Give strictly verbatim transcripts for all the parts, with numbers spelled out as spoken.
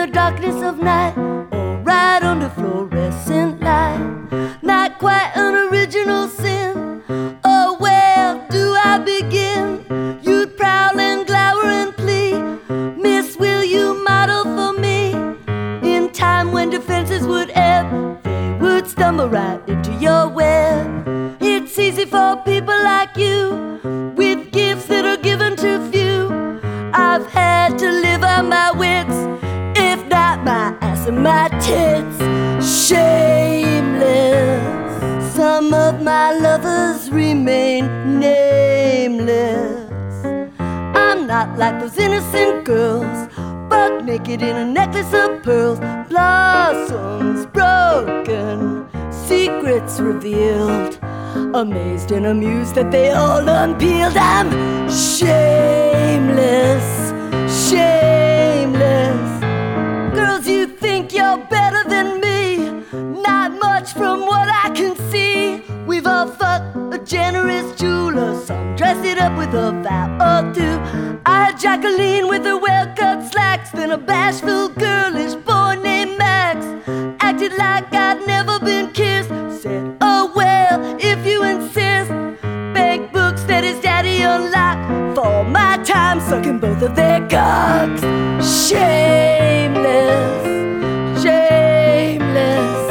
darkness of night, or right under fluorescent light. Not quite an original sin. Oh, where do I begin? You'd prowl and glower and plea, Miss, will you model for me? In time when defenses would ebb, they would stumble right into your web. It's easy for people like you, with gifts that are given to few. I've had to live on my wits, if not my ass and my tits. Shameless. Some of my lovers remain nameless. I'm not like those innocent girls, buck naked in a necklace of pearls. Blossoms broken, secrets revealed, amazed and amused that they all unpeeled. I'm shameless, shameless. Girls, you think you're better than me, not much from what I can see. We've all fucked a generous jeweler, some dressed it up with a vow or two. I had Jacqueline with her well-cut slacks, then a bashful girlish boy named Max. Acted like I'd never been kissed, said, oh well, if you insist. Bank books that his daddy unlocked, for my time sucking both of their cocks. Shameless, shameless,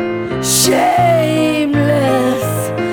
shameless,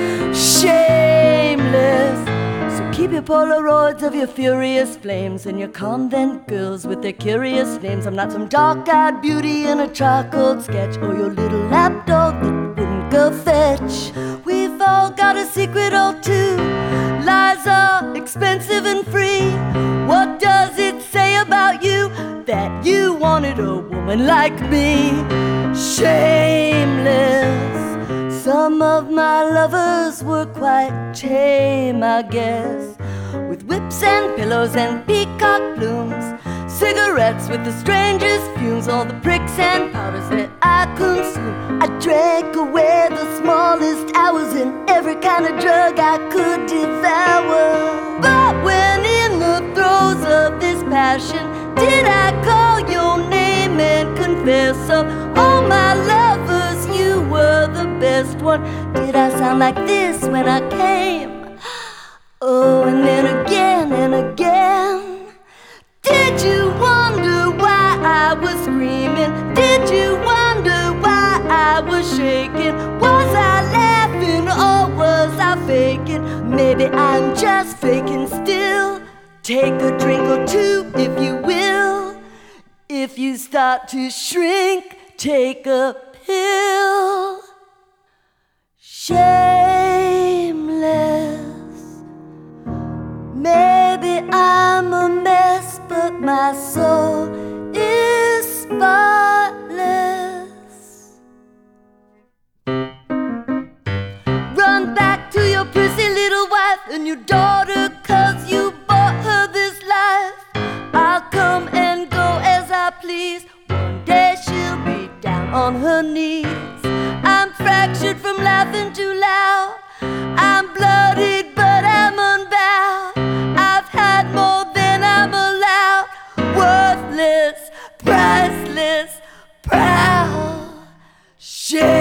shameless. So keep your Polaroids of your furious flames and your convent girls with their curious names. I'm not some dark-eyed beauty in a charcoal sketch, or your little lapdog that wouldn't go fetch. We've all got a secret or two. Lies are expensive and free. What does it say about you that you wanted a woman like me? Shameless. Some of my lovers were quite tame, I guess, with whips and pillows and peacock plumes, cigarettes with the strangest fumes, all the pricks and powders that I consumed. I drank away the smallest hours in every kind of drug I could devour. But when in the throes of this passion, did I call your name and confess of all my lovers, you were the best one? Did I sound like this when I came? Oh, and then again and again. Did you wonder why I was screaming? Did you wonder why I was shaking? Was I laughing or was I faking? Maybe I'm just faking still. Take a drink or two if you will. If you start to shrink, take a pill. Shameless. Maybe I'm a mess, but my soul is spotless. Run back to your prissy little wife and your daughter, 'cause you bought her this life. I'll come and go as I please. One day she'll be down on her knees. I'm fractured from laughing too loud. I'm bloodied, but I'm unbowed. I've had more than I'm allowed. Worthless, priceless, proud. Shame.